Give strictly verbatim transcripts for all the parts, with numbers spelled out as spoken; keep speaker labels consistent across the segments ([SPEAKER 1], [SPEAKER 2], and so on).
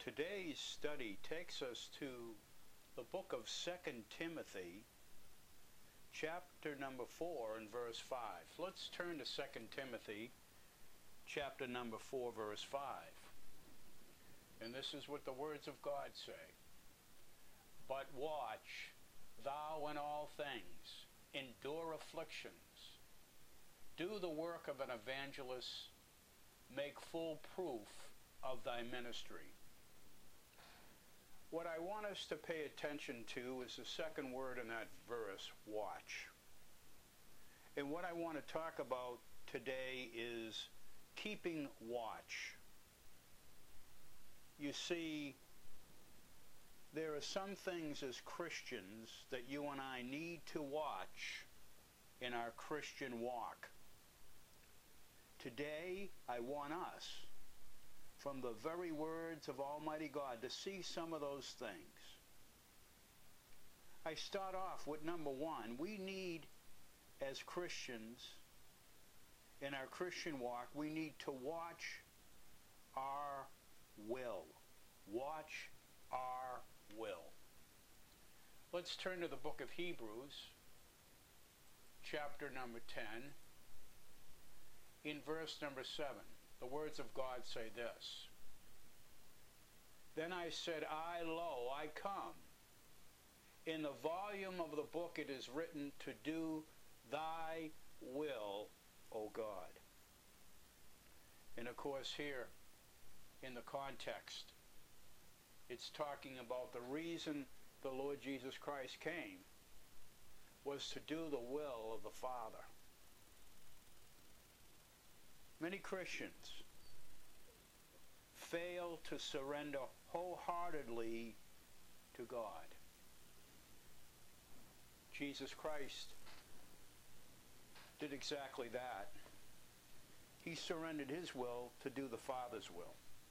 [SPEAKER 1] Today's study takes us to the book of Second Timothy, chapter number four and verse five. Let's turn to Second Timothy, chapter number four, verse five. And this is what the words of God say. But watch, thou in all things, endure afflictions, do the work of an evangelist, make full proof of thy ministry. What I want us to pay attention to is the second word in that verse, watch. And what I want to talk about today is keeping watch. You see, there are some things as Christians that you and I need to watch in our Christian walk. Today, I want us, from the very words of Almighty God, to see some of those things. I start off with number one. We need, as Christians, in our Christian walk, we need to watch our will. Watch our will. Let's turn to the book of Hebrews, chapter number ten, in verse number seven. The words of God say this. Then I said, I, lo, I come. In the volume of the book it is written, to do thy will, O God. And of course here, in the context, it's talking about the reason the Lord Jesus Christ came was to do the will of the Father. Many Christians fail to surrender wholeheartedly to God. Jesus Christ did exactly that. He surrendered his will to do the Father's will.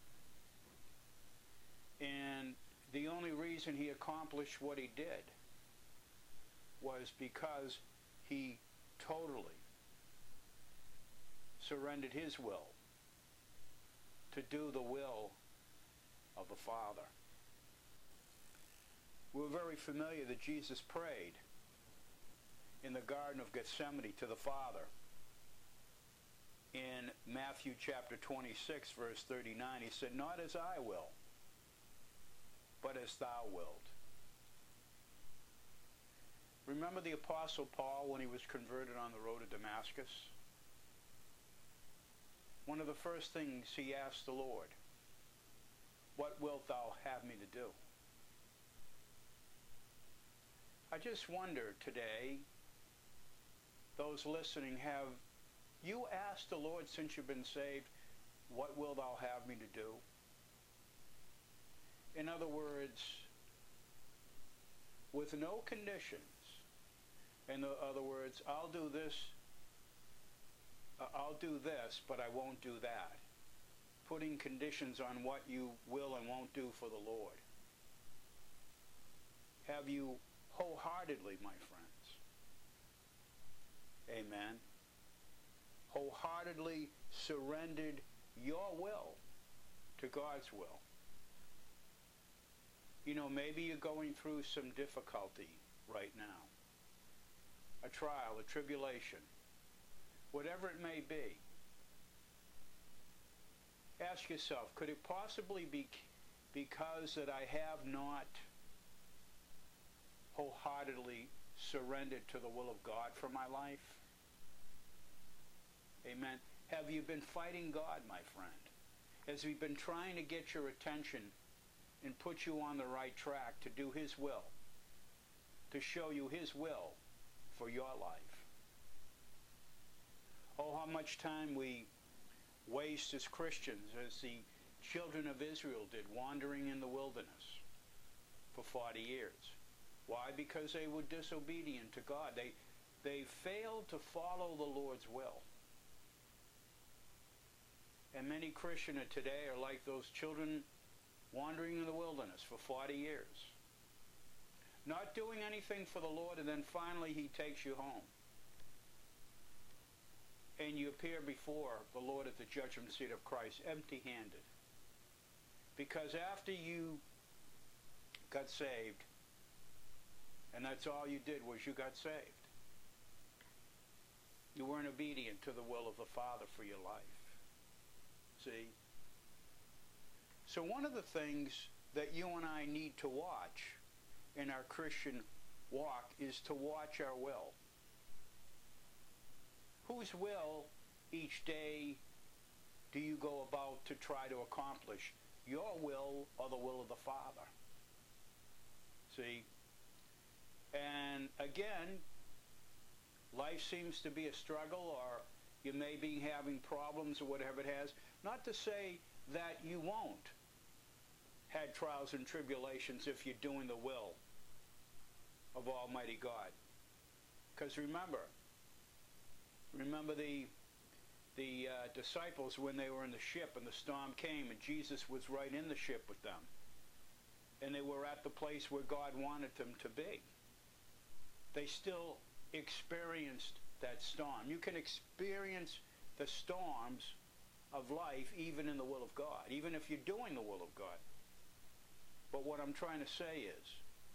[SPEAKER 1] And the only reason he accomplished what he did was because he totally surrendered his will to do the will of the Father. We're very familiar that Jesus prayed in the Garden of Gethsemane to the Father. In Matthew chapter twenty-six, verse thirty-nine, he said, not as I will, but as thou wilt. Remember the Apostle Paul when he was converted on the road to Damascus? One of the first things he asked the Lord, what wilt thou have me to do? I just wonder today, those listening, have you asked the Lord since you've been saved, what wilt thou have me to do? In other words, with no conditions. In other words, I'll do this, I'll do this, but I won't do that. Putting conditions on what you will and won't do for the Lord. Have you wholeheartedly, my friends, amen, wholeheartedly surrendered your will to God's will? You know, maybe you're going through some difficulty right now. A trial, a tribulation, whatever it may be. Ask yourself, could it possibly be because that I have not wholeheartedly surrendered to the will of God for my life? Amen. Have you been fighting God, my friend? Has he been trying to get your attention and put you on the right track to do his will, to show you his will for your life? Oh, how much time we waste as Christians, as the children of Israel did, wandering in the wilderness for forty years. Why? Because they were disobedient to God. They, they failed to follow the Lord's will. And many Christians today are like those children wandering in the wilderness for forty years. Not doing anything for the Lord, and then finally he takes you home. And you appear before the Lord at the judgment seat of Christ empty-handed. Because after you got saved, and that's all you did was you got saved, you weren't obedient to the will of the Father for your life. See? So one of the things that you and I need to watch in our Christian walk is to watch our will. Whose will each day do you go about to try to accomplish? Your will or the will of the Father? See? And again, life seems to be a struggle, or you may be having problems or whatever it has. Not to say that you won't have trials and tribulations if you're doing the will of Almighty God. Because remember, remember the the uh, disciples when they were in the ship and the storm came and Jesus was right in the ship with them. And they were at the place where God wanted them to be. They still experienced that storm. You can experience the storms of life even in the will of God, even if you're doing the will of God. But what I'm trying to say is,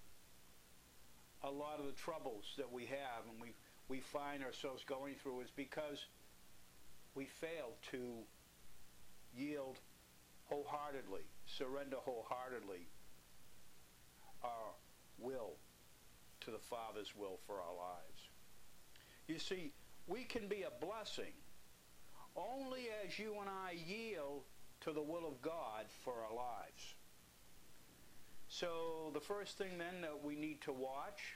[SPEAKER 1] a lot of the troubles that we have and we, we find ourselves going through is because we fail to yield wholeheartedly, surrender wholeheartedly our will to the Father's will for our lives. You see, we can be a blessing only as you and I yield to the will of God for our lives. So the first thing then that we need to watch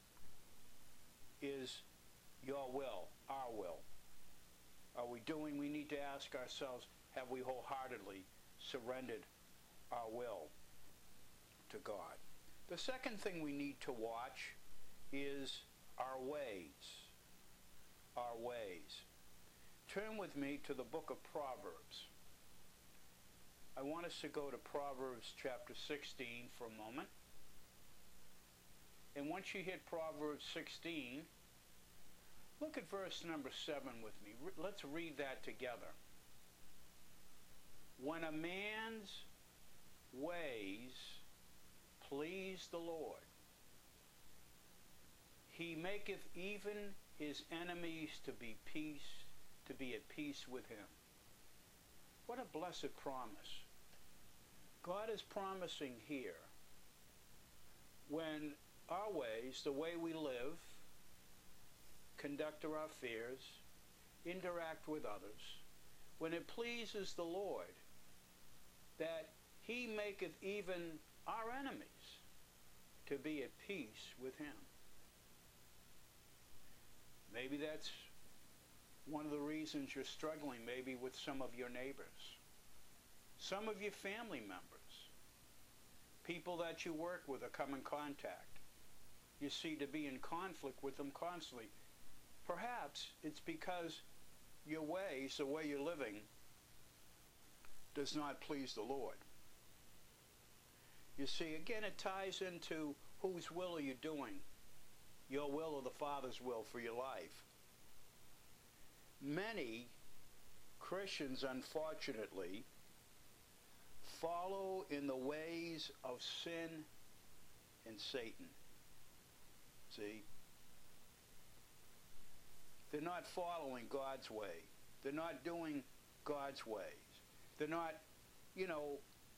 [SPEAKER 1] is your will, our will. Are we doing, we need to ask ourselves, have we wholeheartedly surrendered our will to God? The second thing we need to watch is our ways. Our ways. Turn with me to the book of Proverbs. I want us to go to Proverbs chapter sixteen for a moment. And once you hit Proverbs sixteen, look at verse number seven with me. Let's read that together. When a man's ways please the Lord, he maketh even his enemies to be peace, to be at peace with him. What a blessed promise. God is promising here, when our ways, the way we live, conduct our affairs, interact with others, when it pleases the Lord, that he maketh even our enemies to be at peace with him. Maybe that's one of the reasons you're struggling, maybe with some of your neighbors, some of your family members, people that you work with or come in contact. You see to be in conflict with them constantly. Perhaps it's because your ways, the way you're living, does not please the Lord. You see, again, it ties into whose will are you doing? Your will or the Father's will for your life? Many Christians, unfortunately, follow in the ways of sin and Satan. See? They're not following God's way. They're not doing God's ways. They're not, you know,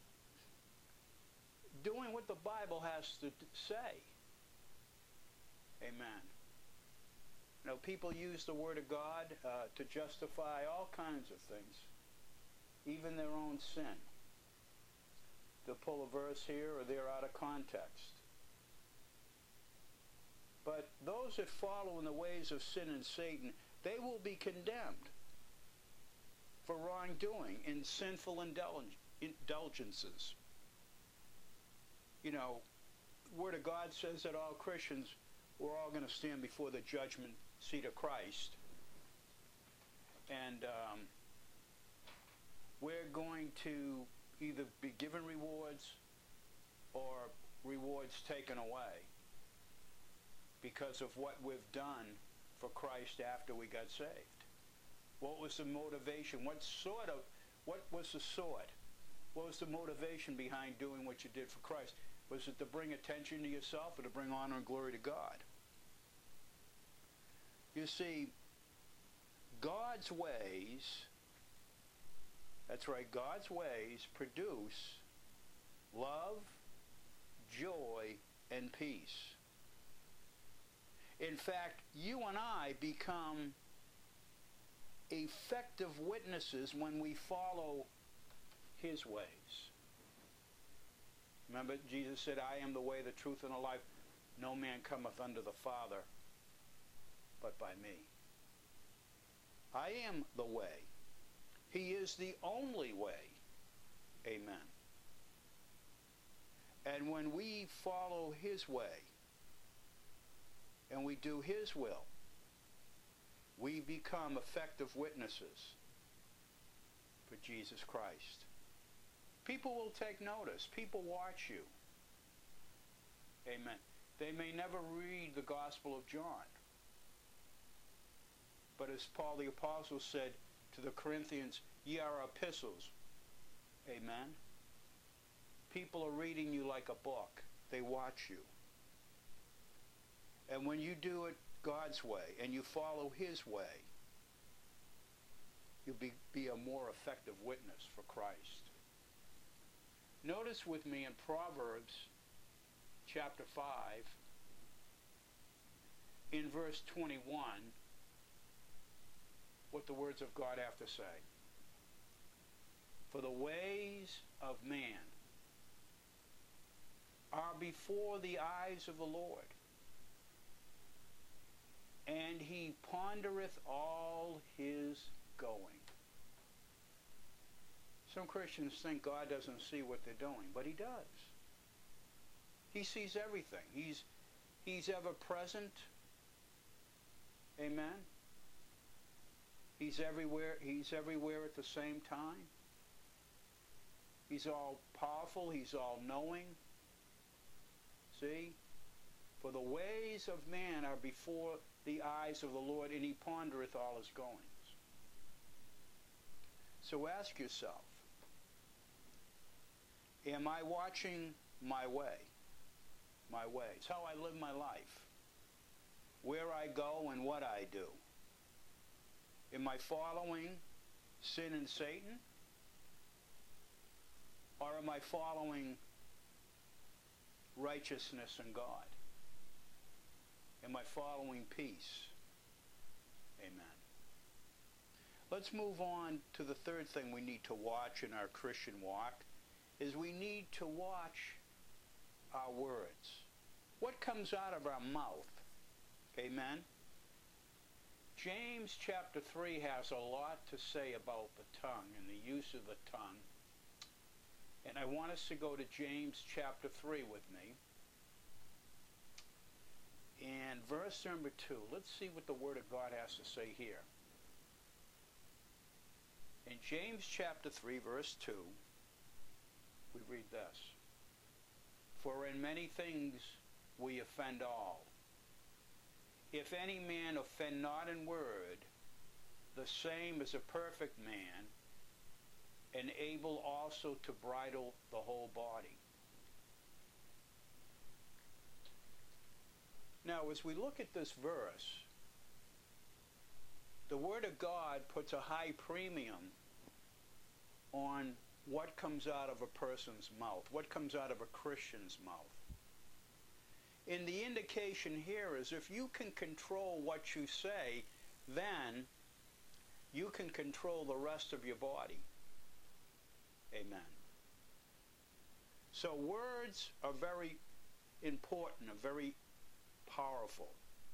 [SPEAKER 1] doing what the Bible has to say. Amen. You know, people use the Word of God uh, to justify all kinds of things, even their own sin. They'll pull a verse here or there out of context. But those that follow in the ways of sin and Satan, they will be condemned for wrongdoing in sinful indulgences. You know, the Word of God says that all Christians, we're all going to stand before the judgment seat of Christ. And um, we're going to either be given rewards or rewards taken away because of what we've done for Christ after we got saved. What was the motivation? What sort of, what was the sword What was the motivation behind doing what you did for Christ? Was it to bring attention to yourself or to bring honor and glory to God? You see, God's ways, that's right, God's ways produce love, joy, and peace. In fact, you and I become effective witnesses when we follow His ways. Remember, Jesus said, I am the way, the truth, and the life. No man cometh unto the Father but by me. I am the way. He is the only way. Amen. And when we follow His way and we do His will, we become effective witnesses for Jesus Christ. People will take notice. People watch you. Amen. They may never read the Gospel of John. But as Paul the Apostle said to the Corinthians, ye are epistles. Amen. People are reading you like a book. They watch you. And when you do it God's way and you follow His way, you'll be, be a more effective witness for Christ. Notice with me in Proverbs chapter five, in verse twenty-one, what the words of God have to say. For the ways of man are before the eyes of the Lord, and He pondereth all His going. Some Christians think God doesn't see what they're doing, but He does. He sees everything. He's, he's ever present. Amen. He's everywhere. He's everywhere at the same time. He's all powerful. He's all knowing. See? For the ways of man are before the eyes of the Lord, and He pondereth all His goings. So ask yourself, am I watching my way? My ways. How I live my life. Where I go and what I do. Am I following sin and Satan? Or am I following righteousness and God? Am I following peace? Amen. Let's move on to the third thing we need to watch in our Christian walk, is we need to watch our words. What comes out of our mouth? Amen. James chapter three has a lot to say about the tongue and the use of the tongue. And I want us to go to James chapter three with me. And verse number two. Let's see what the Word of God has to say here. In James chapter three, verse two, we read this. For in many things we offend all. If any man offend not in word, the same is a perfect man, and able also to bridle the whole body. Now, as we look at this verse, the Word of God puts a high premium on what comes out of a person's mouth, what comes out of a Christian's mouth. And the indication here is if you can control what you say, then you can control the rest of your body. Amen. So words are very important, are very powerful.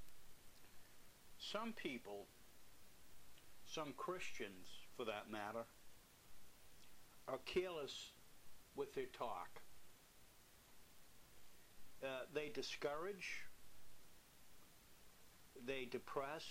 [SPEAKER 1] Some people, some Christians for that matter, are careless with their talk. Uh, they discourage, they depress,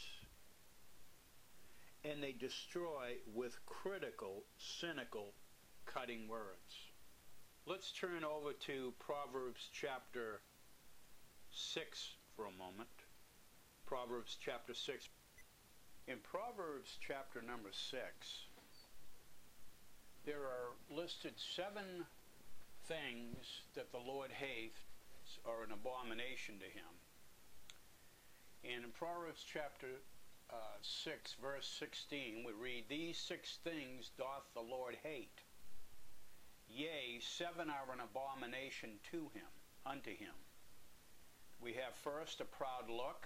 [SPEAKER 1] and they destroy with critical, cynical, cutting words. Let's turn over to Proverbs chapter six for a moment. Proverbs chapter six. In Proverbs chapter number six, there are listed seven things that the Lord hates are an abomination to him. And in Proverbs chapter uh, six, verse sixteen, we read, "These six things doth the Lord hate. Yea, seven are an abomination to him, unto him." We have first, a proud look.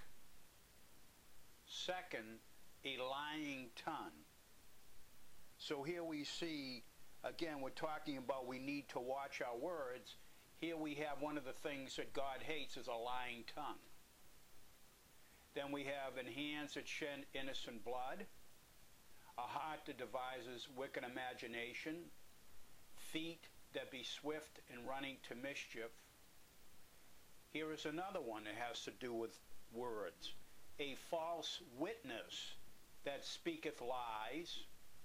[SPEAKER 1] Second, a lying tongue. So here we see, again, we're talking about we need to watch our words. Here we have one of the things that God hates is a lying tongue. Then we have in hands that shed innocent blood, a heart that devises wicked imagination, feet that be swift in running to mischief. Here is another one that has to do with words. A false witness that speaketh lies.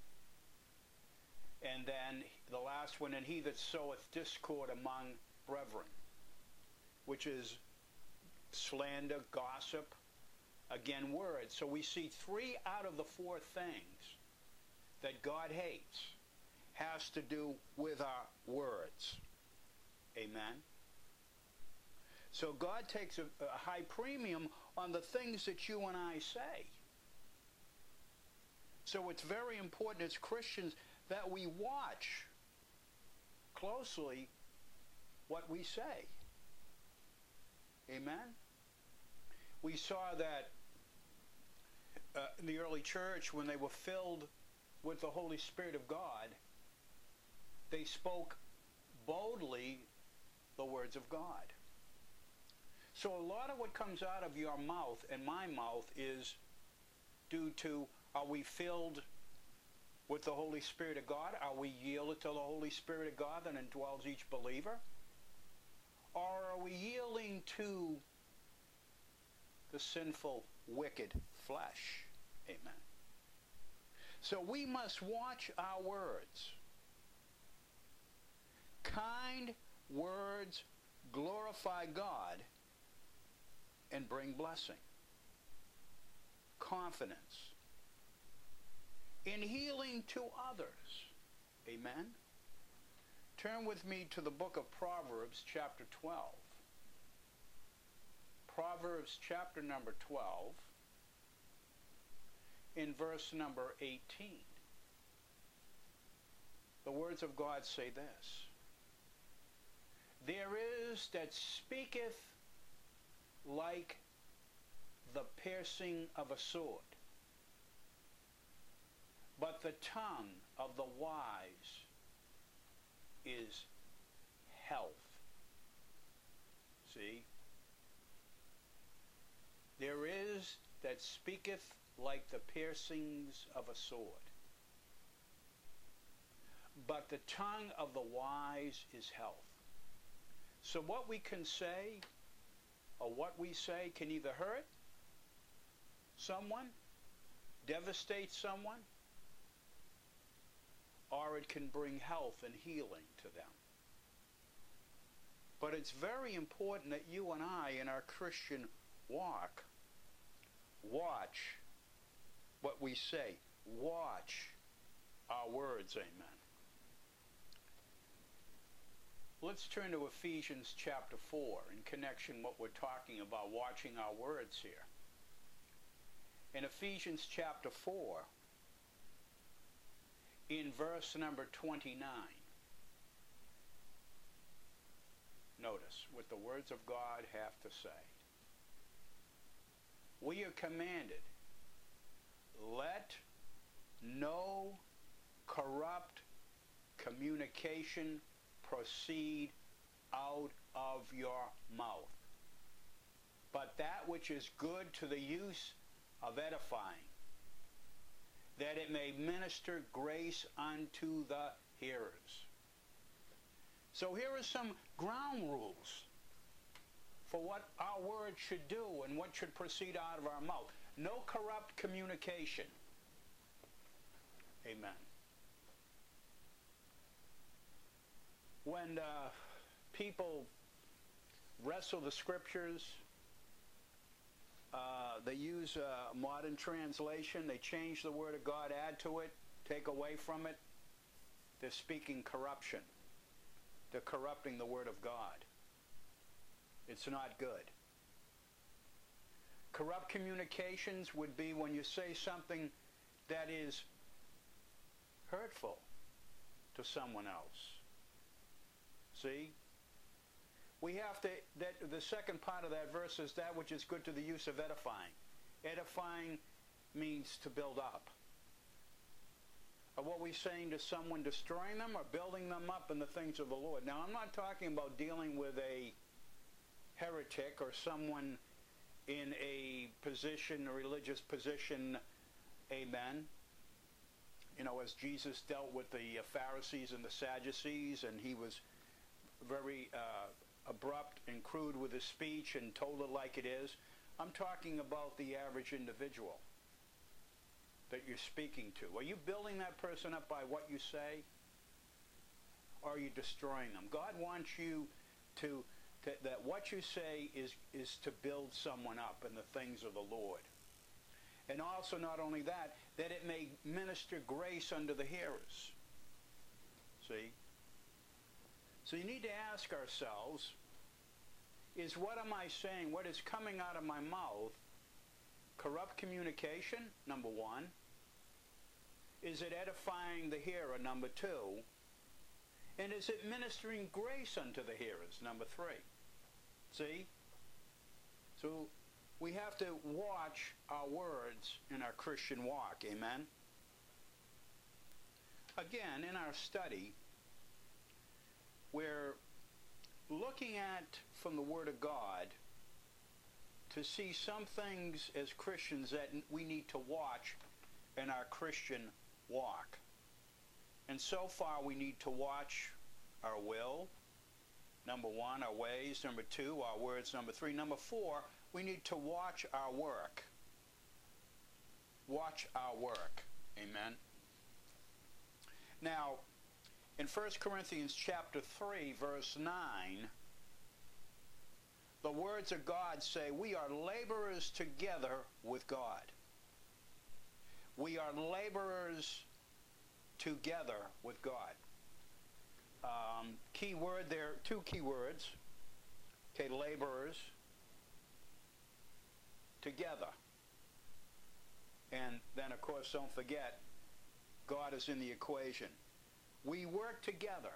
[SPEAKER 1] And then the last one, and he that soweth discord among brethren, which is slander, gossip, again, words. So we see three out of the four things that God hates has to do with our words. Amen? So God takes a, a high premium on the things that you and I say. So it's very important as Christians that we watch closely what we say. Amen? We saw that uh, in the early church, when they were filled with the Holy Spirit of God, they spoke boldly the words of God. So a lot of what comes out of your mouth and my mouth is due to, are we filled with the Holy Spirit of God? Are we yielded to the Holy Spirit of God that indwells each believer? Or are we yielding to the sinful, wicked flesh? Amen. So we must watch our words. Kind words glorify God and bring blessing, confidence, in healing to others. Amen. Turn with me to the book of Proverbs, chapter twelve. Proverbs, chapter number twelve, in verse number eighteen. The words of God say this: "There is that speaketh like the piercing of a sword, but the tongue of the wise is health." See? There is that speaketh like the piercings of a sword, but the tongue of the wise is health. So what we can say, or what we say, can either hurt someone, devastate someone, or it can bring health and healing to them. But it's very important that you and I, in our Christian walk, watch what we say. Watch our words. Amen. Let's turn to Ephesians chapter four in connection with what we're talking about, watching our words here. In Ephesians chapter four, in verse number twenty-nine, notice what the words of God have to say. We are commanded, let no corrupt communication proceed out of your mouth, but that which is good to the use of edifying, that it may minister grace unto the hearers. So here are some ground rules for what our words should do and what should proceed out of our mouth. No corrupt communication. Amen. When uh, people wrestle the scriptures, uh, they use a modern translation. They change the word of God, add to it, take away from it. They're speaking corruption. They're corrupting the Word of God. It's not good. Corrupt communications would be when you say something that is hurtful to someone else. See? We have to, that, the second part of that verse is that which is good to the use of edifying. Edifying means to build up. Are what we're saying to someone destroying them or building them up in the things of the Lord? Now, I'm not talking about dealing with a heretic or someone in a position, a religious position, amen. You know, as Jesus dealt with the Pharisees and the Sadducees, and he was very uh, abrupt and crude with his speech and told it like it is. I'm talking about the average individual that you're speaking to. Are you building that person up by what you say? Or are you destroying them? God wants you to, to that what you say is, is to build someone up in the things of the Lord. And also, not only that, that it may minister grace unto the hearers. See? So you need to ask ourselves, is what am I saying, what is coming out of my mouth, corrupt communication, number one? Is it edifying the hearer, number two? And is it ministering grace unto the hearers, number three? See? So we have to watch our words in our Christian walk, amen? Again, in our study, we're looking at, from the Word of God, to see some things as Christians that we need to watch in our Christian walk. And so far we need to watch our will, number one, our ways, number two, our words, number three. Number four, we need to watch our work. Watch our work. Amen. Now, in First Corinthians chapter three, verse nine, the words of God say, we are laborers together with God. We are laborers together with God. Um, key word there, two key words. Okay, laborers together. And then, of course, don't forget, God is in the equation. We work together.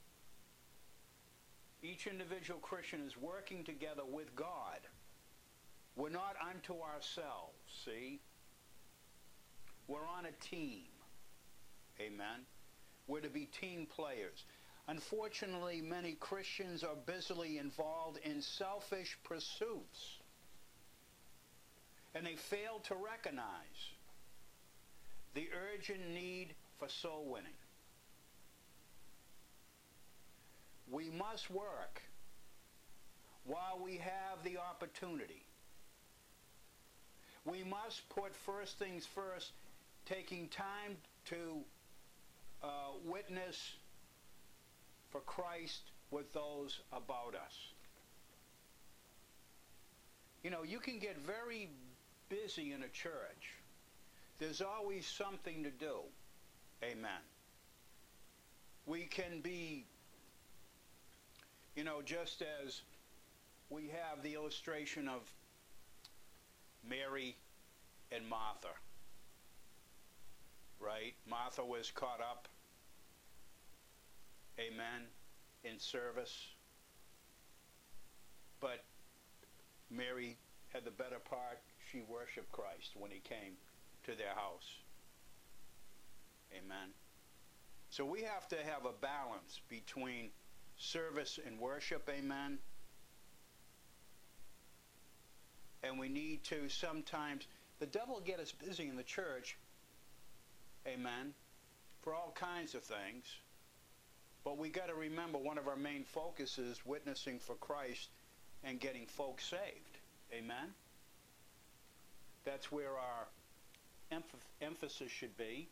[SPEAKER 1] Each individual Christian is working together with God. We're not unto ourselves, see? We're on a team. Amen? We're to be team players. Unfortunately, many Christians are busily involved in selfish pursuits. And they fail to recognize the urgent need for soul winning. We must work while we have the opportunity. We must put first things first, taking time to uh, witness for Christ with those about us. You know, you can get very busy in a church. There's always something to do. Amen. We can be, you know, just as we have the illustration of Mary and Martha, right? Martha was caught up, amen, in service, but Mary had the better part. She worshiped Christ when he came to their house. Amen. So we have to have a balance between service and worship, amen. And we need to sometimes, the devil will get us busy in the church, amen, for all kinds of things. But we got to remember one of our main focuses is witnessing for Christ and getting folks saved. Amen? That's where our emph emphasis should be.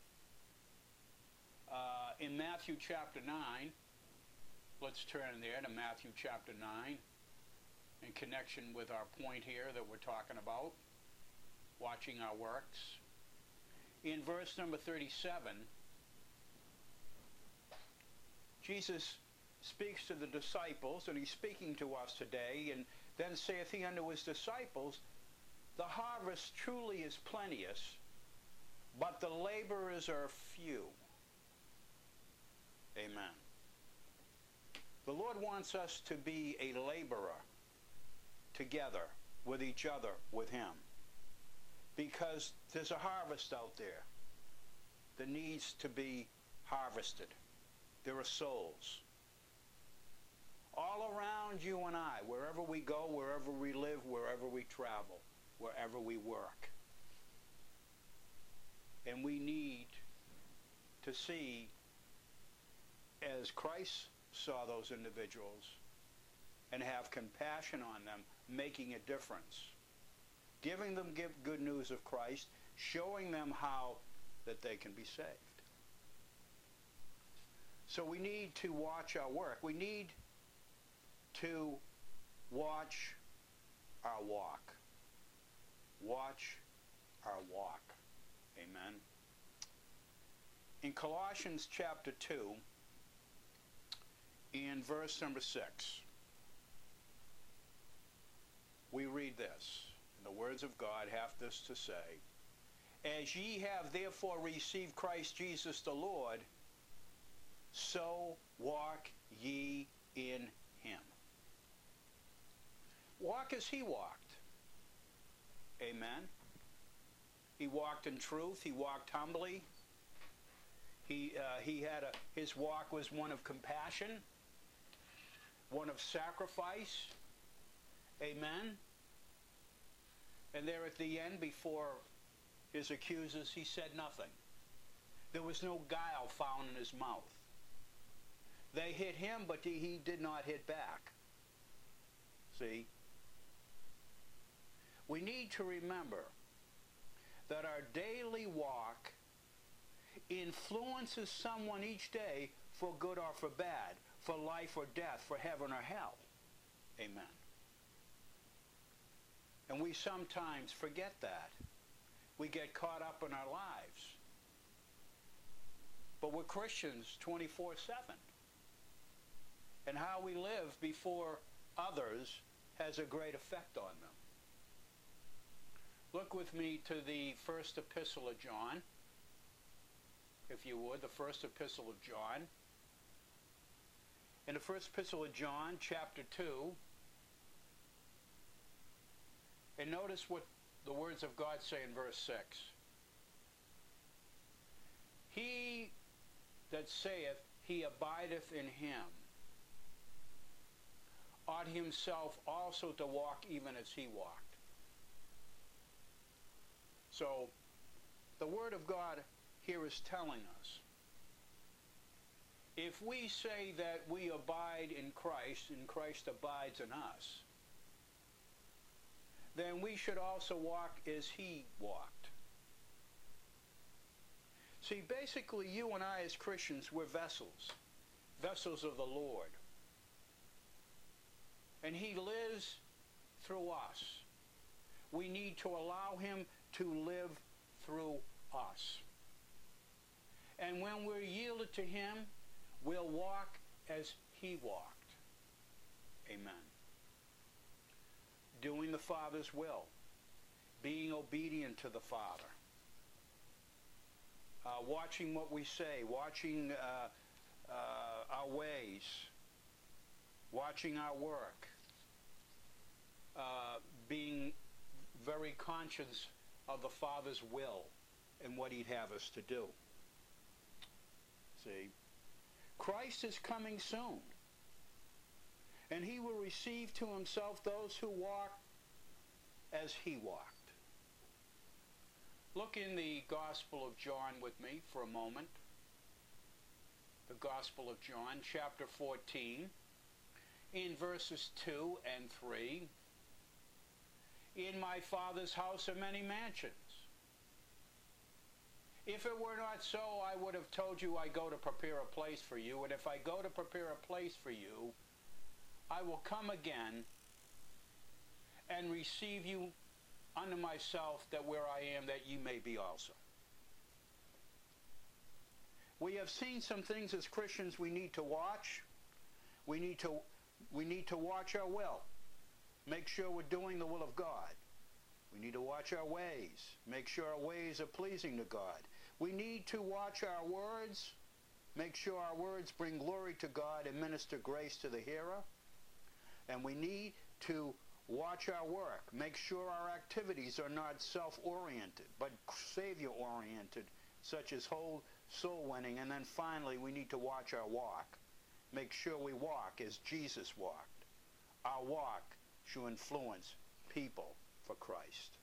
[SPEAKER 1] Uh, in Matthew chapter nine, let's turn there to Matthew chapter nine in connection with our point here that we're talking about, watching our works. In verse number thirty-seven, Jesus speaks to the disciples, and he's speaking to us today, and then saith he unto his disciples, the harvest truly is plenteous, but the laborers are few. Amen. The Lord wants us to be a laborer together with each other, with him, because there's a harvest out there that needs to be harvested. There are souls all around you and I, wherever we go, wherever we live, wherever we travel, wherever we work. And we need to see, as Christ saw those individuals, and have compassion on them, making a difference, giving them good news of Christ, showing them how that they can be saved. So we need to watch our work. We need to watch our walk. Watch our walk. Amen. In Colossians chapter two, in verse number six, we read this. And the words of God have this to say, as ye have therefore received Christ Jesus the Lord, so walk ye in him. Walk as he walked. Amen. He walked in truth. He walked humbly. He, uh, he had a, his walk was one of compassion, one of sacrifice. Amen. And there at the end, before his accusers, he said nothing. There was no guile found in his mouth. They hit him, but he, he did not hit back. See? We need to remember that our daily walk influences someone each day for good or for bad, for life or death, for heaven or hell. Amen. And we sometimes forget that. We get caught up in our lives. But we're Christians twenty-four seven. And how we live before others has a great effect on them. Look with me to the first epistle of John, if you would, the first epistle of John. In the first epistle of John, chapter two, and notice what the words of God say in verse six. He that saith he abideth in him ought himself also to walk even as he walked. So, the Word of God here is telling us, if we say that we abide in Christ and Christ abides in us, then we should also walk as he walked. See, basically, you and I as Christians, we're vessels, vessels of the Lord. And he lives through us. We need to allow him to live through us. And when we're yielded to him, we'll walk as he walked. Amen. Doing the Father's will. Being obedient to the Father. Uh, watching what we say. Watching uh, uh, our ways. Watching our work. Uh, being very conscious of the Father's will and what he'd have us to do. See? Christ is coming soon. And he will receive to himself those who walk as he walked. Look in the Gospel of John with me for a moment. The Gospel of John, chapter fourteen, in verses two and three. In my Father's house are many mansions. If it were not so, I would have told you I go to prepare a place for you. And if I go to prepare a place for you, I will come again and receive you unto myself, that where I am, that ye may be also. We have seen some things as Christians we need to watch. We need to, we need to watch our will. Make sure we're doing the will of God. We need to watch our ways. Make sure our ways are pleasing to God. We need to watch our words. Make sure our words bring glory to God and minister grace to the hearer. And we need to watch our work. Make sure our activities are not self-oriented, but Savior-oriented, such as whole soul winning. And then finally, we need to watch our walk. Make sure we walk as Jesus walked. Our walk should influence people for Christ.